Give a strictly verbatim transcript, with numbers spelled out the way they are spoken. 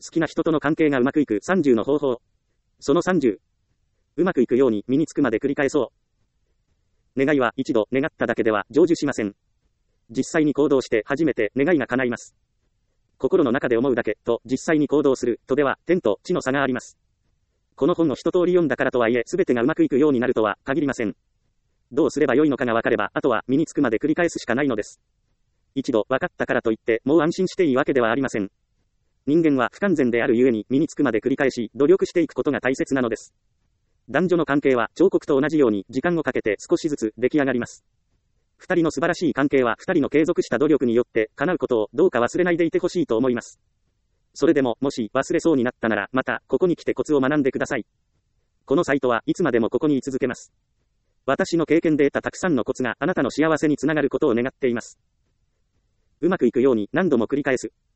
きな人との関係がうまくいくさんじゅうの方法。そのさんじゅう。うまくいくように身につくまで繰り返そう。願いは一度願っただけでは成就しません。実際に行動して初めて願いが叶います。心の中で思うだけと実際に行動するとでは天と地の差があります。この本の一通り読んだからとはいえ全てがうまくいくようになるとは限りません。どうすればよいのかが分かればあとは身につくまで繰り返すしかないのです。一度分かったからといってもう安心していいわけではありません。人間は不完全であるゆえに身につくまで繰り返し努力していくことが大切なのです。男女の関係は彫刻と同じように時間をかけて少しずつ出来上がります。二人の素晴らしい関係は二人の継続した努力によって叶うことをどうか忘れないでいてほしいと思います。それでももし忘れそうになったならまたここに来てコツを学んでください。このサイトはいつまでもここに居続けます。私の経験で得たたくさんのコツがあなたの幸せにつながることを願っています。うまくいくように何度も繰り返す。